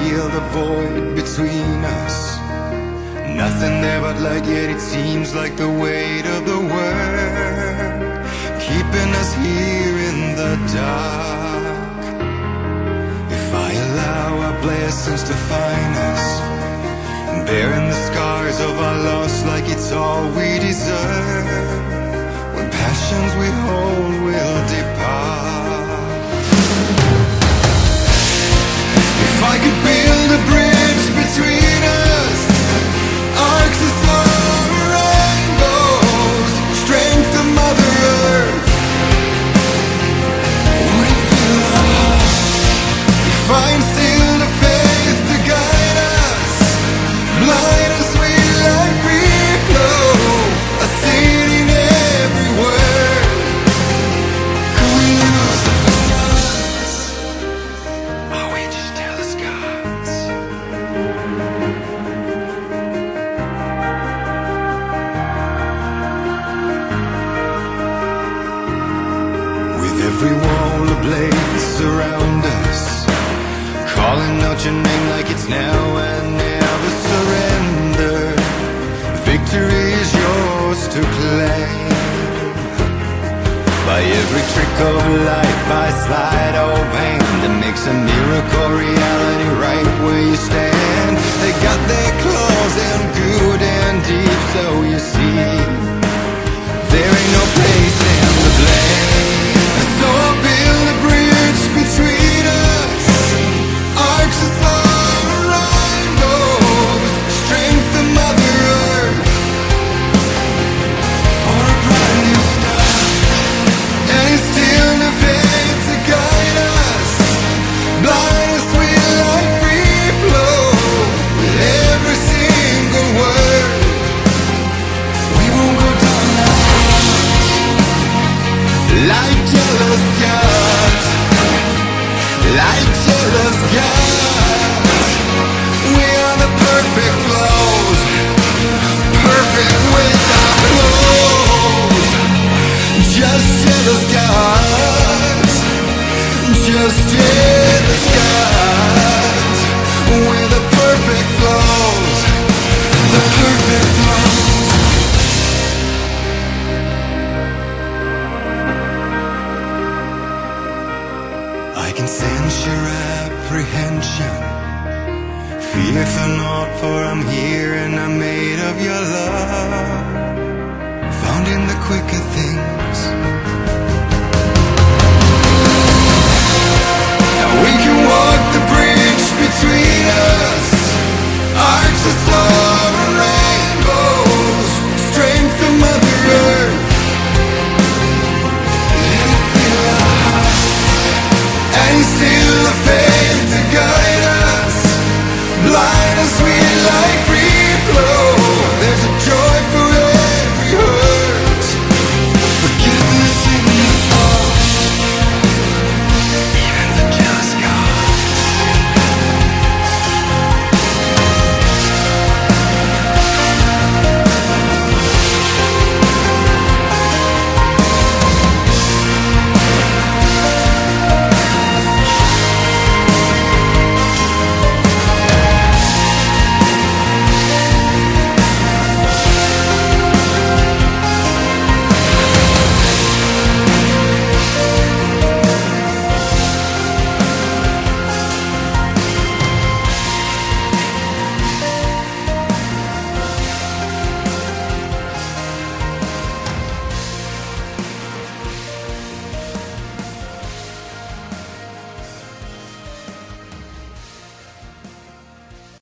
feel the void between us. Nothing there but light, yet it seems like the weight of the world keeping us here in the dark. If I allow our blessings to find us, bearing the scars of our loss like it's all we deserve, when passions we hold will depart. If I could build a bridge between us, arcs of summer rainbows, strength of Mother Earth, would it fill our hearts? If I instilled a faith to guide us, blind and sweet like free flow, a seed in every word, could we lose the facades? Are we just jealous gods? With every wall ablaze surround us, calling out your name like it's now and never surrender. Victory is yours to claim. By every trick of light, by sleight of hand, that makes a miracle reality right where you stand. They got their claws in good and deep, so you see, there ain't no place in the blame. So I'll build a bridge between us, arcs of summer rainbows, strength of Mother Earth, for a brand new start, and instill the faith to guide us, blind and sweet like free flow, with every single word, we won't go down as like jealous gods, like jealous gods. We are the perfect flows, perfect without clothes. Just jealous gods, just jealous gods. We're the perfect flows, the perfect flows. I can sense your apprehension. Fearful not, for I'm here and I'm made of your love, found in the quicker things